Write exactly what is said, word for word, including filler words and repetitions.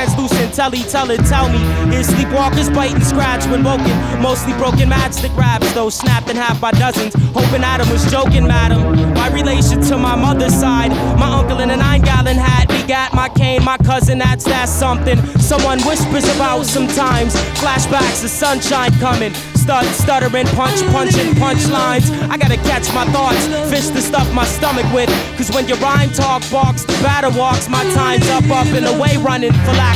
translucent, telly, tell it, tell me. Here's sleepwalkers bite and scratch when woken. Mostly broken matchstick raps, though snapped in half by dozens. Hoping Adam was joking, madam. My relation to my mother's side, my uncle in a nine-gallon hat begat my cane, my cousin, that's that's something someone whispers about sometimes. Flashbacks of sunshine coming. Stut, stuttering, punch, punching, punchlines. I gotta catch my thoughts, fish to stuff my stomach with. Cause when your rhyme talk barks, the batter walks. My time's up, up and away running for lack